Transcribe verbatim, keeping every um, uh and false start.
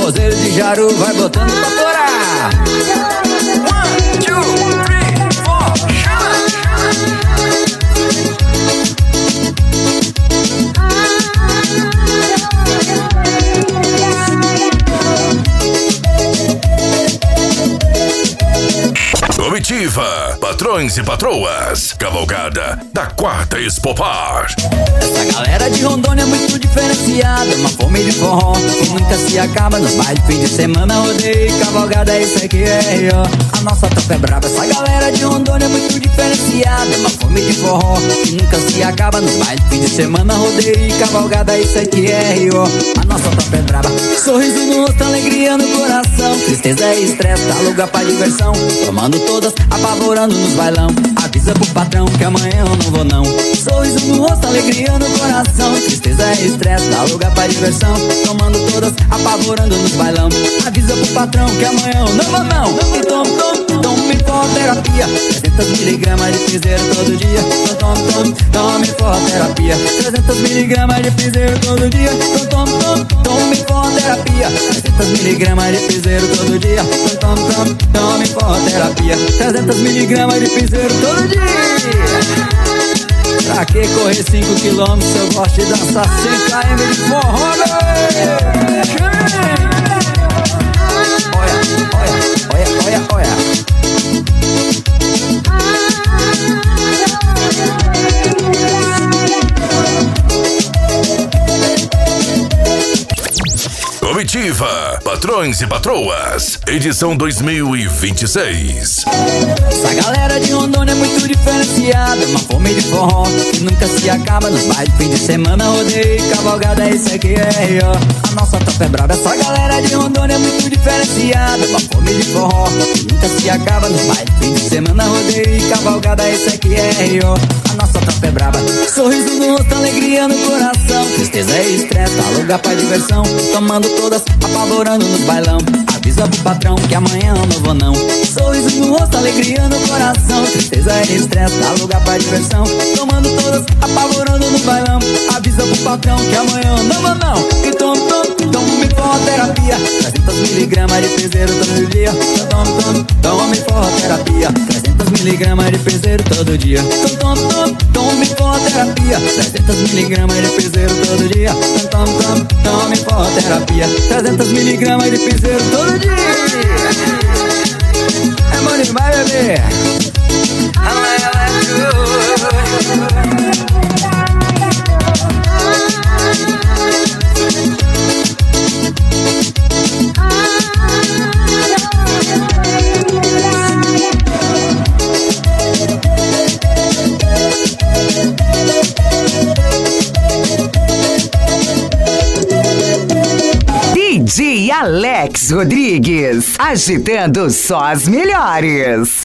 forrozeiro de Jaru vai botando pra torar. One, two, three, four, chama! Comitiva, patrões e patroas, cavalgada da quarta Expopar. Essa galera de Rondônia é muito diferenciada, uma fome de forró que nunca se acaba. Nos bailes, fim de semana, rodeio e cavalgada, isso aqui é ó. A nossa tropa é braba. Essa galera de Rondônia é muito diferenciada, uma fome de forró que nunca se acaba. Nos bailes, fim de semana, rodeio e cavalgada, isso aqui é ó. A nossa tropa é braba. Sorriso no rosto, alegria no coração, tristeza e estresse, dá lugar pra diversão. Tomando todas, apavorando nos bailão. Avisa pro patrão que amanhã eu não vou não. Sorriso no rosto, alegria no coração, tristeza e estresse, dá lugar pra diversão. Tomando todas, apavorando nos bailão. Avisa pro patrão que amanhã eu não vou não. Então, tome, tome forroterapia, trezentos miligramas de piseiro todo dia. Tome, tome, tome forroterapia, trezentos miligramas de piseiro todo dia. Tome, tome, tome forroterapia, trezentos miligramas de piseiro todo dia. Tome, tome, tome forroterapia, trezentos miligramas de piseiro todo dia. Pra que correr cinco quilômetros se eu gosto de dançar cem quilômetros de forró? Olha, olha, olha, olha, olha. Comitiva, patrões e patroas, edição dois mil e vinte e seis. Essa galera de Rondônia é muito diferenciada, uma fome de forró que nunca se acaba. Nos bailes, fim de semana, rodeio e cavalgada, isso aqui é ó. A nossa tropa é braba. Essa galera de Rondônia é muito diferenciada, uma fome de forró que nunca se acaba. Nos bailes, fim de semana, rodeio e cavalgada, isso aqui é ó. A nossa tropa é braba. Sorriso no rosto, alegria no coração, tristeza e estresse, dá lugar pra diversão. Tomando todas, apavorando nos bailão. Avisa pro patrão que amanhã eu não vou não. Sorriso no rosto, alegria no coração, tristeza e estresse, dá lugar pra diversão. Tomando todas, apavorando no bailão. Avisa pro patrão que amanhã eu não vou não. Então, tome, tome forroterapia, trezentos miligramas de piseiro todo dia. Tome, tome, tome forroterapia, trezentos miligramas de piseiro todo dia. Tome, tome, tome forroterapia, trezentos miligramas de piseiro todo dia. Tome, tome, tome forroterapia, trezentos miligramas de piseiro todo dia. É bom demais, bebê. D J Alex Rodrigues, agitando só as melhores.